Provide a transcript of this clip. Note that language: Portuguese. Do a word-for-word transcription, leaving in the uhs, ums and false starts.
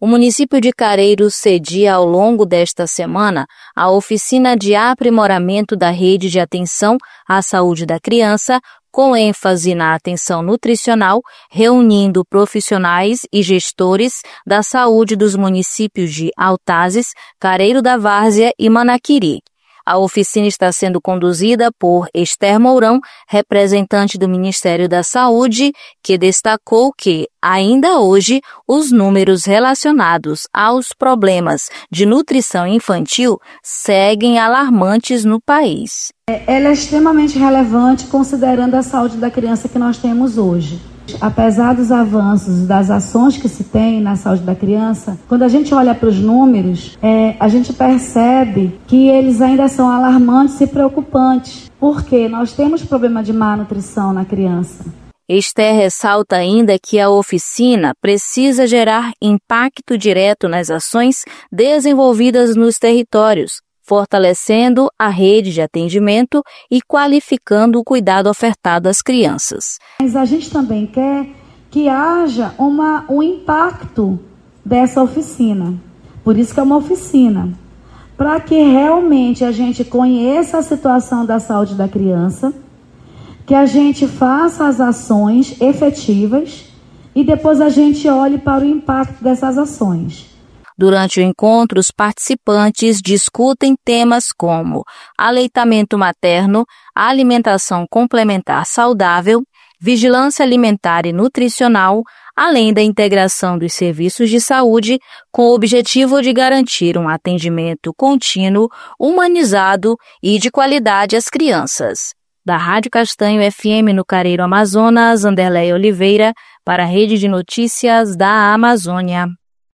O município de Careiros cedia ao longo desta semana a oficina de aprimoramento da rede de atenção à saúde da criança, com ênfase na atenção nutricional, reunindo profissionais e gestores da saúde dos municípios de Altazes, Careiro da Várzea e Manaquiri. A oficina está sendo conduzida por Esther Mourão, representante do Ministério da Saúde, que destacou que, ainda hoje, os números relacionados aos problemas de nutrição infantil seguem alarmantes no país. Ela é extremamente relevante considerando a saúde da criança que nós temos hoje. Apesar dos avanços, das ações que se tem na saúde da criança, quando a gente olha para os números, é, a gente percebe que eles ainda são alarmantes e preocupantes, porque nós temos problema de má nutrição na criança. Esther ressalta ainda que a oficina precisa gerar impacto direto nas ações desenvolvidas nos territórios, fortalecendo a rede de atendimento e qualificando o cuidado ofertado às crianças. Mas a gente também quer que haja uma, um impacto dessa oficina. Por isso que é uma oficina. Para que realmente a gente conheça a situação da saúde da criança, que a gente faça as ações efetivas e depois a gente olhe para o impacto dessas ações. Durante o encontro, os participantes discutem temas como aleitamento materno, alimentação complementar saudável, vigilância alimentar e nutricional, além da integração dos serviços de saúde, com o objetivo de garantir um atendimento contínuo, humanizado e de qualidade às crianças. Da Rádio Castanho F M no Careiro Amazonas, Anderleia Oliveira, para a Rede de Notícias da Amazônia.